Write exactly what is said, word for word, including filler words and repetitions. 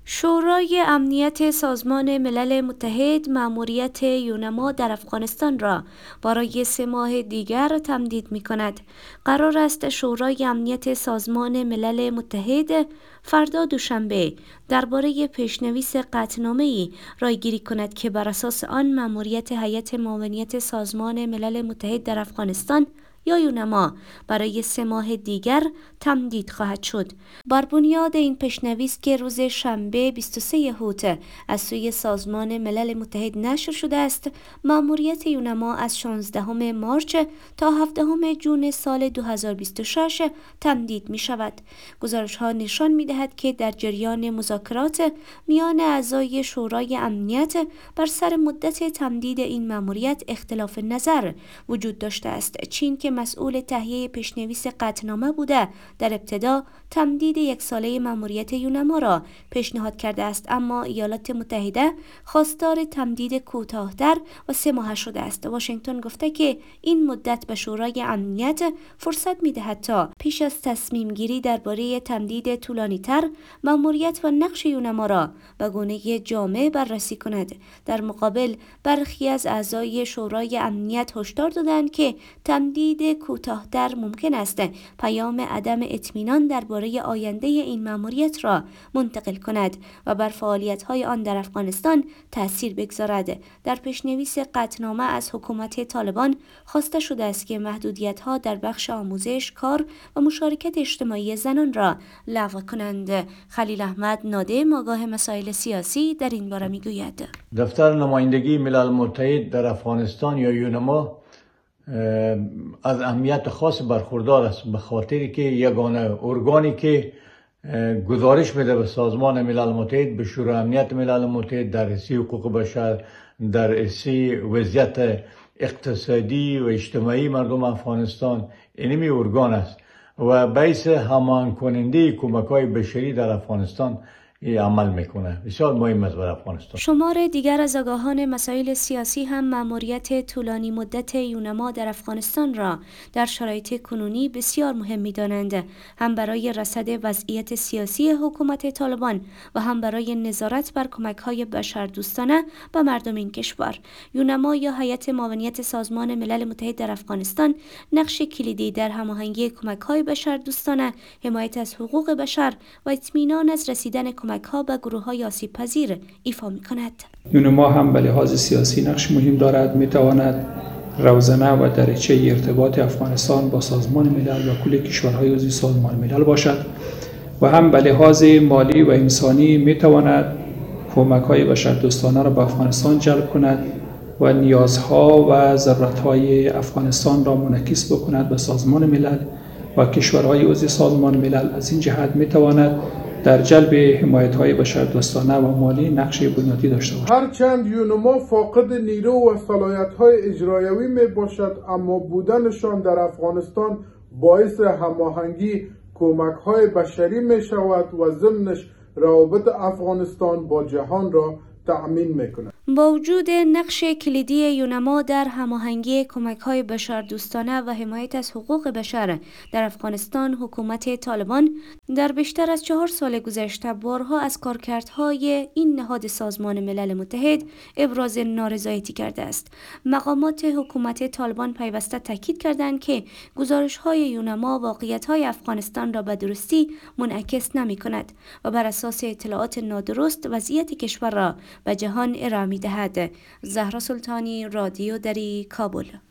شورای امنیت سازمان ملل متحد مأموریت یونما در افغانستان را برای سه ماه دیگر تمدید می کند. قرار است شورای امنیت سازمان ملل متحد فردا دوشنبه درباره پیشنویس قطعنامه‌ای رایگیری کند که بر اساس آن مأموریت هیئت معاونیت سازمان ملل متحد در افغانستان یا یونما برای سه ماه دیگر تمدید خواهد شد. بر بنیاد این پیشنویس که روز شنبه بیست و سوم اوت از سوی سازمان ملل متحد نشر شده است، مأموریت یونما از شانزدهم مارس تا هفدهم ژوئن سال دو هزار و بیست و شش تمدید می شود. گزارش ها نشان می دهد که در جریان مذاکرات میان اعضای شورای امنیت بر سر مدت تمدید این مأموریت اختلاف نظر وجود داشته است. چین که مسئول تهیه پیشنویس قطعنامه بوده در ابتدا تمدید یک ساله مأموریت یونما را پیشنهاد کرده است، اما ایالات متحده خواستار تمدید کوتاه‌تر و سه ماهه شده است. واشنگتن گفته که این مدت به شورای امنیت فرصت می‌دهد تا پیش از تصمیم گیری درباره تمدید طولانی‌تر مأموریت و نقش یونما را به گونه جامع بررسی کند. در مقابل برخی از اعضای شورای امنیت هشدار دادند که تمدید کوتاه‌تر ممکن است پیام عدم اطمینان درباره آینده این مأموریت را منتقل کند و بر فعالیت‌های آن در افغانستان تأثیر بگذارد. در پیشنویس قطعنامه از حکومت طالبان خواسته شده است که محدودیت‌ها در بخش آموزش، کار و مشارکت اجتماعی زنان را لغو کنند. خلیل احمد نادم آگاه مسائل سیاسی در این باره می‌گوید: دفتر نمایندگی ملل متحد در افغانستان یا یونما از اهمیت خاص برخوردار است، به خاطری که یگانه ارگانی که گزارش میده به سازمان ملل متحد، به شورای امنیت ملل متحد در رسی حقوق بشر، در رسی وضعیت اقتصادی و اجتماعی مردم افغانستان. اینمی ارگان است و باعث هماهنگ کننده کمک‌های بشری در افغانستان عمل میکنه. بسیار مهم است برای افغانستان. شمار دیگر از آگاهان مسائل سیاسی هم مأموریت طولانی مدت یونما در افغانستان را در شرایط کنونی بسیار مهم می‌دانند، هم برای رصد وضعیت سیاسی حکومت طالبان و هم برای نظارت بر کمک‌های بشردوستانه به مردم این کشور. یونما یا هیئت معاونیت سازمان ملل متحد در افغانستان نقش کلیدی در هماهنگی کمک‌های بشردوستانه، حمایت از حقوق بشر و اطمینان از رسیدن کمک‌ها به گروه‌های آسیب‌پذیر ایفا می‌کند. یونما هم به لحاظ سیاسی نقش مهم دارد، می‌تواند روزنه و دریچه ارتباط افغانستان با سازمان ملل و کل کشورهای عضو سازمان ملل باشد و هم به لحاظ مالی و انسانی می‌تواند کمک‌های بشردوستانه را به افغانستان جلب کند و نیازها و ضرورت‌های افغانستان را منعکس بکند به سازمان ملل و کشورهای عضو سازمان ملل. از این جهت می‌تواند در جلب حمایت‌های بشردوستانه و مالی نقش بنیادی داشته باشد. هرچند یونما فاقد نیرو و صلاحیت‌های اجرایوی میباشد، اما بودنشان در افغانستان باعث هماهنگی کمک‌های بشری میشود و ضمنش روابط افغانستان با جهان را تأمین میکند. با وجود نقش کلیدی یونما در هماهنگی کمک‌های بشردوستانه و حمایت از حقوق بشر در افغانستان، حکومت طالبان در بیشتر از چهار سال گذشته بارها از کارکردهای این نهاد سازمان ملل متحد ابراز نارضایتی کرده است. مقامات حکومت طالبان پیوسته تاکید کردند که گزارش‌های یونما واقعیت‌های افغانستان را به درستی منعکس نمی‌کند و بر اساس اطلاعات نادرست وضعیت کشور را به جهان ارائه می‌دهد. زهرا سلطانی، رادیو دری، کابل.